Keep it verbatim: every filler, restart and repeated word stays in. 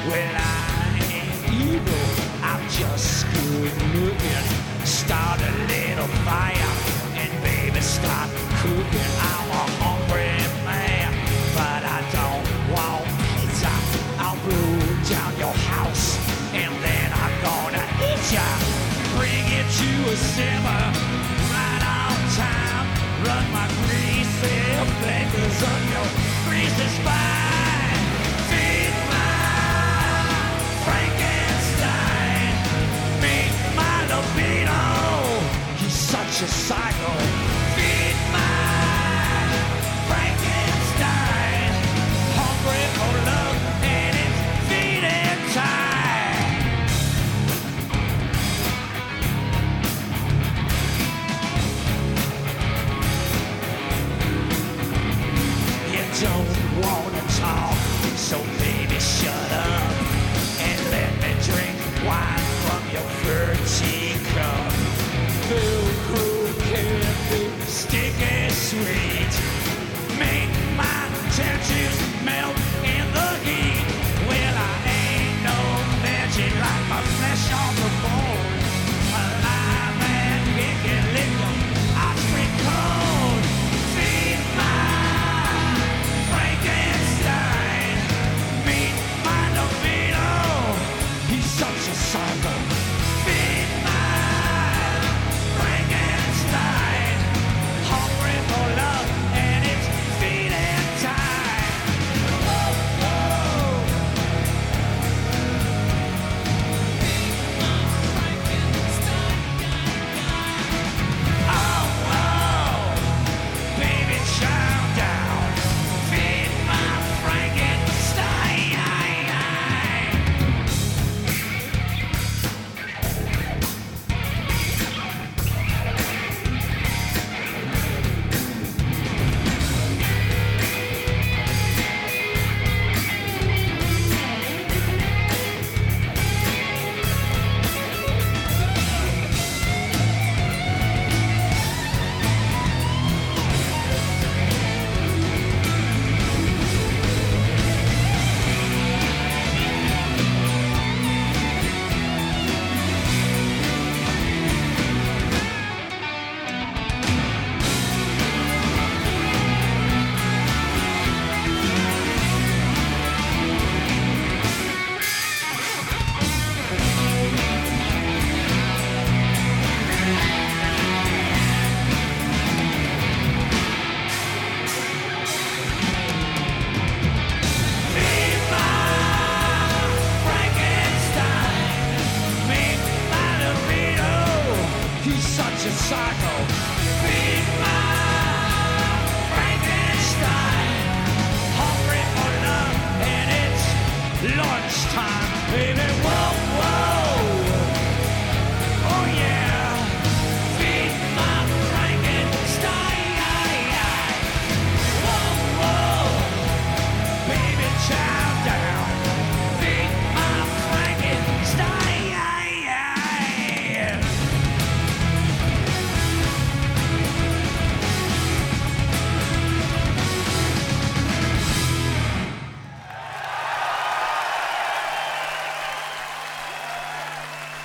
Well, I ain't evil, I'm just good looking. Start a little fire and baby start cooking. I'm a hungry man, but I don't want pizza. I'll blow down your house and then I'm gonna eat ya. Bring it to a simmer, right on time. Run my greasy fingers on your greasy spine. Feed my Frankenstein. Meet my libido. He's such a psycho. Feed my Frankenstein. Hungry for love and it's feeding time. You don't wanna talk, so baby shut up and let me drink wine from your virgin cup. Velcro candy, sticky sweet, make my tattoos melt in the heat. Well, I ain't no veggie like my flesh on the bone. Alive and wicked liquor, I drink cold. Feed my Frankenstein. Meet my libido. He's such a psycho. Feed my Frankenstein. Hungry for love and it's feeding time. Oh, oh. Oh, oh. Baby, chow down. Feed my Frankenstein. Feed my Frankenstein. Meet my libido. He's such a psycho. Feed my Frankenstein. Hungry for love and it's lunchtime, baby.